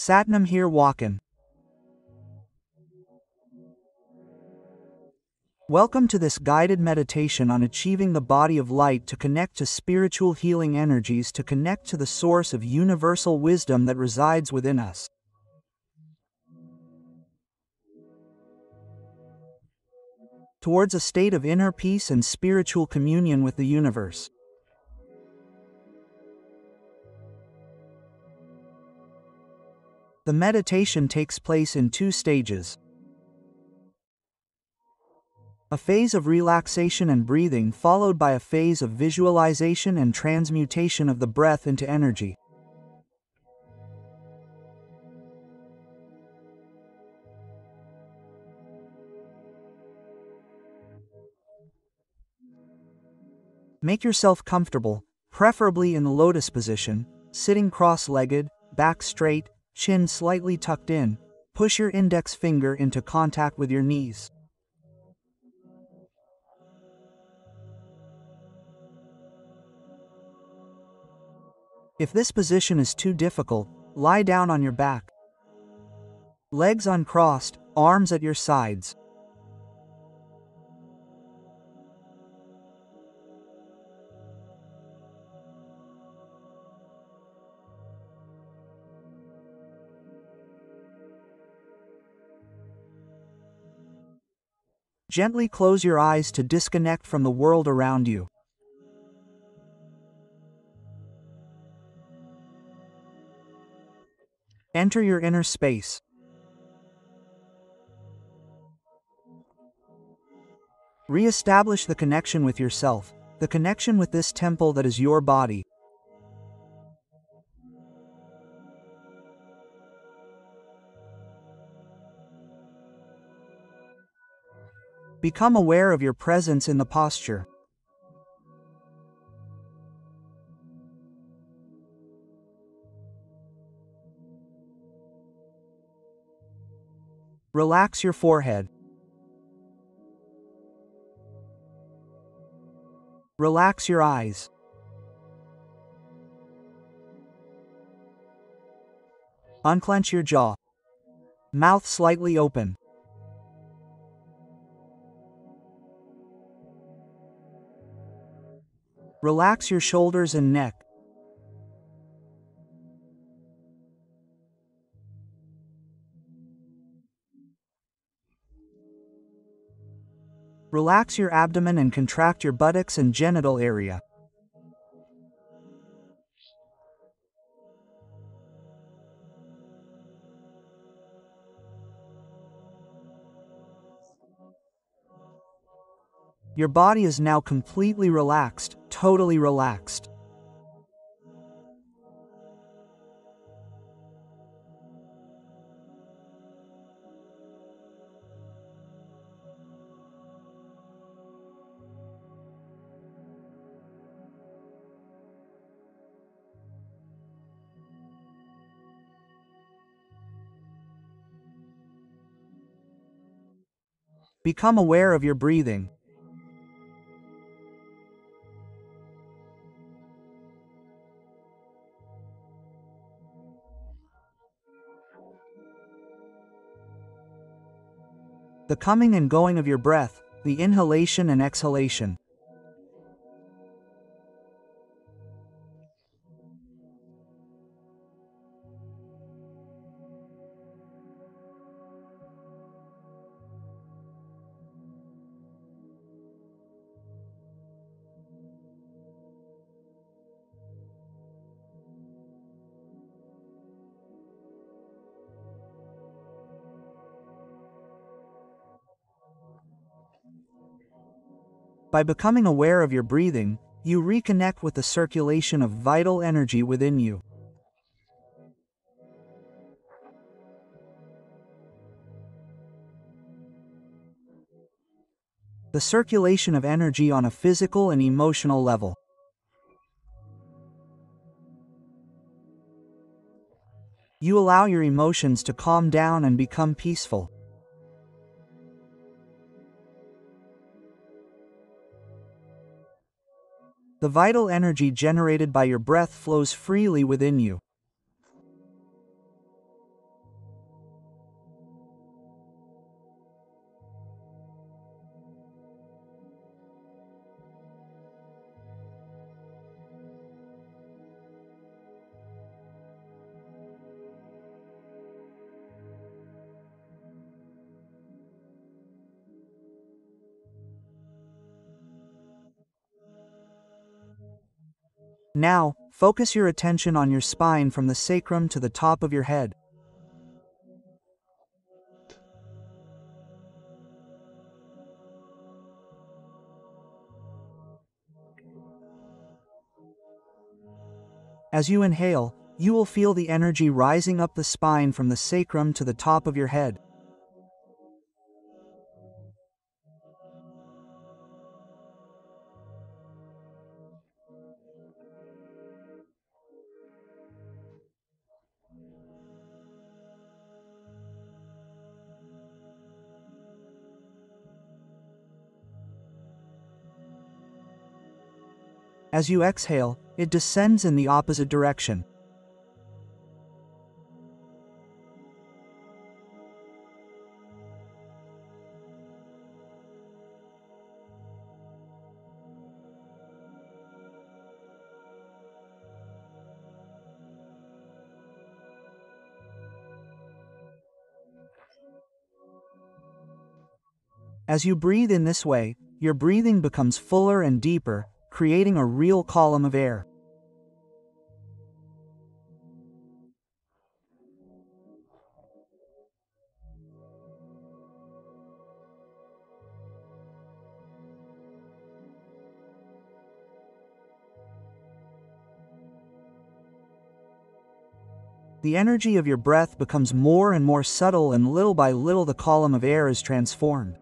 Satnam here walkin'. Welcome to this guided meditation on achieving the body of light to connect to spiritual healing energies, to connect to the source of universal wisdom that resides within us. Towards a state of inner peace and spiritual communion with the universe. The meditation takes place in 2 stages. A phase of relaxation and breathing, followed by a phase of visualization and transmutation of the breath into energy. Make yourself comfortable, preferably in the lotus position, sitting cross-legged, back straight, chin slightly tucked in. Push your index finger into contact with your knees. If this position is too difficult, lie down on your back. Legs uncrossed, arms at your sides. Gently close your eyes to disconnect from the world around you. Enter your inner space. Re-establish the connection with yourself, the connection with this temple that is your body. Become aware of your presence in the posture. Relax your forehead. Relax your eyes. Unclench your jaw. Mouth slightly open. Relax your shoulders and neck. Relax your abdomen and contract your buttocks and genital area. Your body is now completely relaxed, totally relaxed. Become aware of your breathing. The coming and going of your breath, the inhalation and exhalation. By becoming aware of your breathing, you reconnect with the circulation of vital energy within you. The circulation of energy on a physical and emotional level. You allow your emotions to calm down and become peaceful. The vital energy generated by your breath flows freely within you. Now, focus your attention on your spine from the sacrum to the top of your head. As you inhale, you will feel the energy rising up the spine from the sacrum to the top of your head. As you exhale, it descends in the opposite direction. As you breathe in this way, your breathing becomes fuller and deeper, creating a real column of air. The energy of your breath becomes more and more subtle, and little by little the column of air is transformed.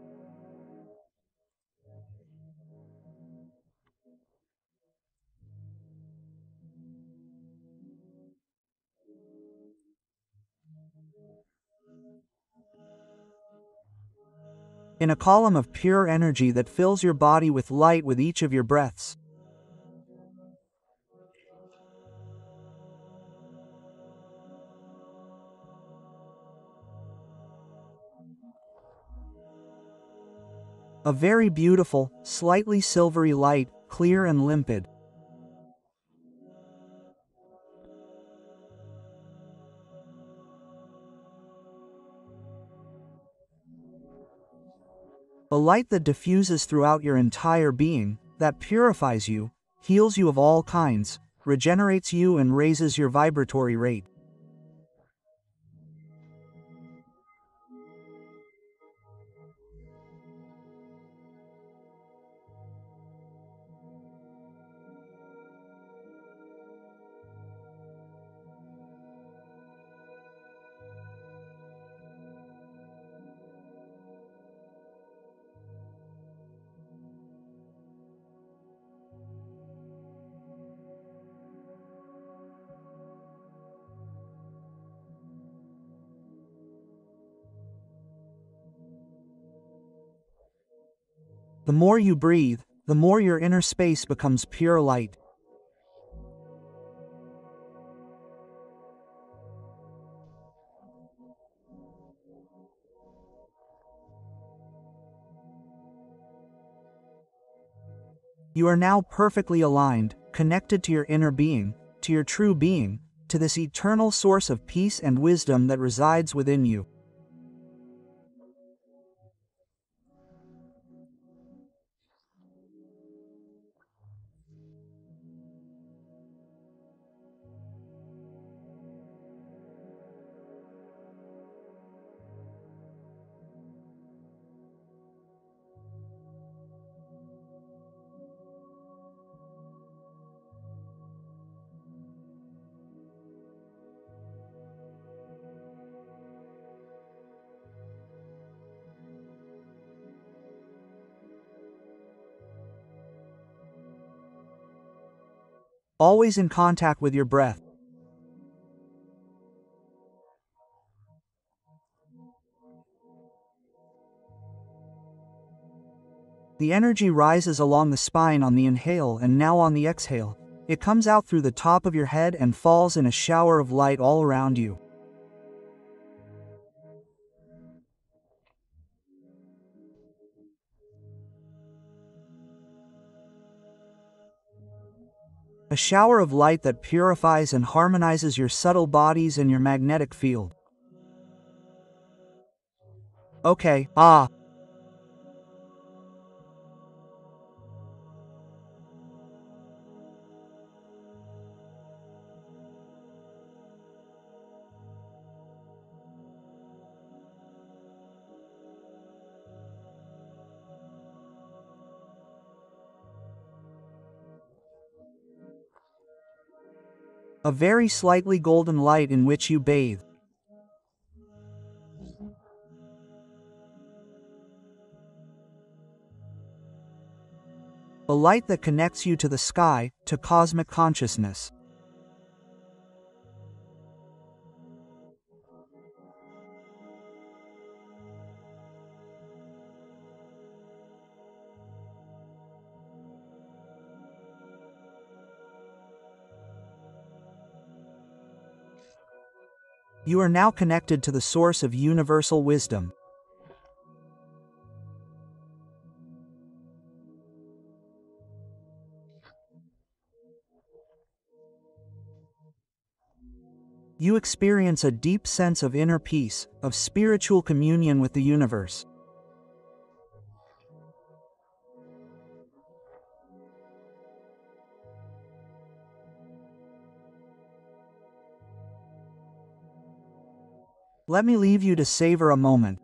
In a column of pure energy that fills your body with light with each of your breaths. A very beautiful, slightly silvery light, clear and limpid. A light that diffuses throughout your entire being, that purifies you, heals you of all kinds, regenerates you and raises your vibratory rate. The more you breathe, the more your inner space becomes pure light. You are now perfectly aligned, connected to your inner being, to your true being, to this eternal source of peace and wisdom that resides within you. Always in contact with your breath. The energy rises along the spine on the inhale, and now on the exhale, it comes out through the top of your head and falls in a shower of light all around you. A shower of light that purifies and harmonizes your subtle bodies and your magnetic field. Okay, A very slightly golden light in which you bathe. A light that connects you to the sky, to cosmic consciousness. You are now connected to the source of universal wisdom. You experience a deep sense of inner peace, of spiritual communion with the universe. Let me leave you to savor a moment.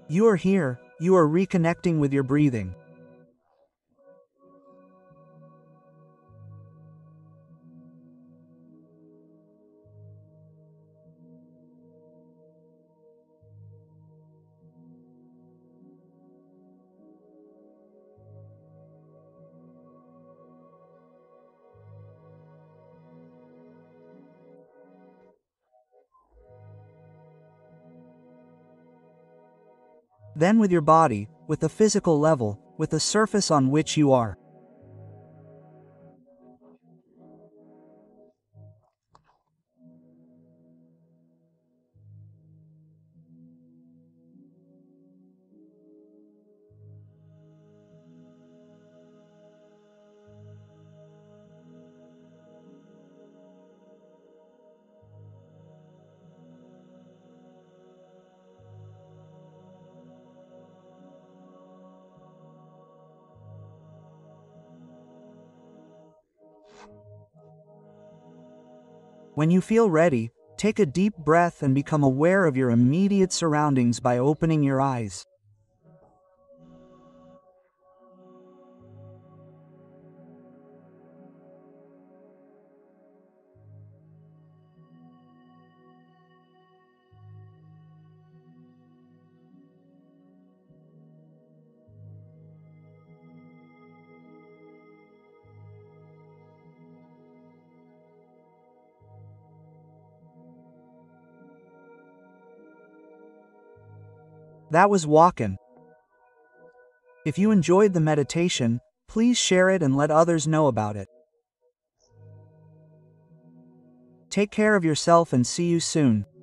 You are here, you are reconnecting with your breathing. Then with your body, with the physical level, with the surface on which you are. When you feel ready, take a deep breath and become aware of your immediate surroundings by opening your eyes. That was Walken. If you enjoyed the meditation, please share it and let others know about it. Take care of yourself and see you soon.